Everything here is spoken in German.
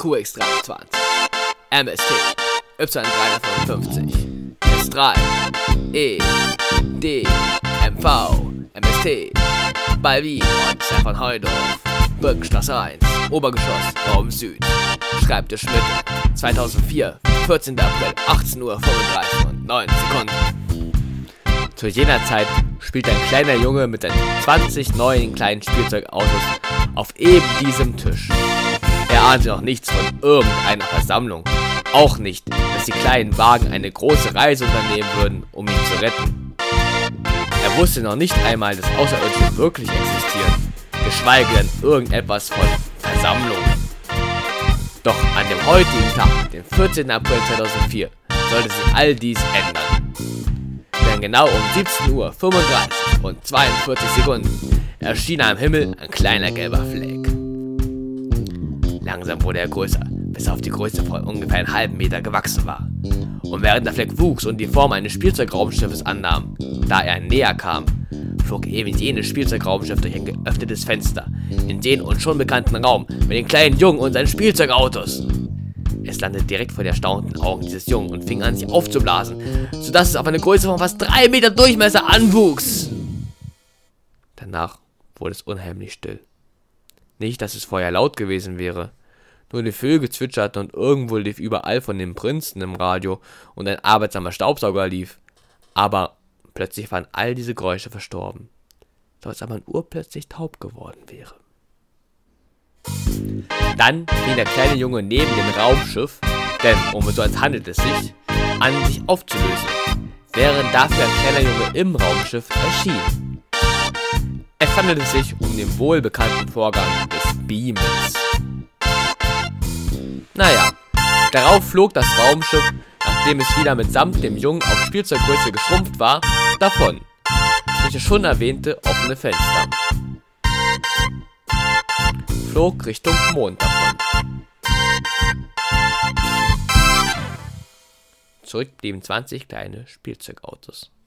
QX320, MST, Y355, S3, E, D, MV, MST, Balvin und Stefan Heudorf, Birkenstraße 1, Obergeschoss, Raum Süd, Schreibtisch Mitte, 2004, 14. April, 18:35 Uhr und 9 Sekunden. Zu jener Zeit spielt ein kleiner Junge mit seinen 20 neuen kleinen Spielzeugautos auf eben diesem Tisch. Er ahnte noch nichts von irgendeiner Versammlung. Auch nicht, dass die kleinen Wagen eine große Reise unternehmen würden, um ihn zu retten. Er wusste noch nicht einmal, dass Außerirdische wirklich existieren, geschweige denn irgendetwas von Versammlungen. Doch an dem heutigen Tag, dem 14. April 2004, sollte sich all dies ändern. Denn genau um 17:35 Uhr und 42 Sekunden erschien am Himmel ein kleiner gelber Fleck. Langsam wurde er größer, bis er auf die Größe von ungefähr einen halben Meter gewachsen war. Und während der Fleck wuchs und die Form eines Spielzeugraumschiffes annahm, da er näher kam, flog eben jenes Spielzeugraumschiff durch ein geöffnetes Fenster in den uns schon bekannten Raum mit den kleinen Jungen und seinen Spielzeugautos. Es landete direkt vor den erstaunten Augen dieses Jungen und fing an, sich aufzublasen, sodass es auf eine Größe von fast 3 Meter Durchmesser anwuchs. Danach wurde es unheimlich still. Nicht, dass es vorher laut gewesen wäre. Nur die Vögel zwitscherten und irgendwo lief überall von dem Prinzen im Radio und ein arbeitsamer Staubsauger lief. Aber plötzlich waren all diese Geräusche verstorben, so als ob man urplötzlich taub geworden wäre. Dann fing der kleine Junge neben dem Raumschiff, denn um so als handelt es sich, an sich aufzulösen, während dafür ein kleiner Junge im Raumschiff erschien. Es handelte sich um den wohlbekannten Vorgang des Beamens. Naja, darauf flog das Raumschiff, nachdem es wieder mitsamt dem Jungen auf Spielzeuggröße geschrumpft war, davon, durch das schon erwähnte offene Fenster. Flog Richtung Mond davon. Zurück blieben 20 kleine Spielzeugautos.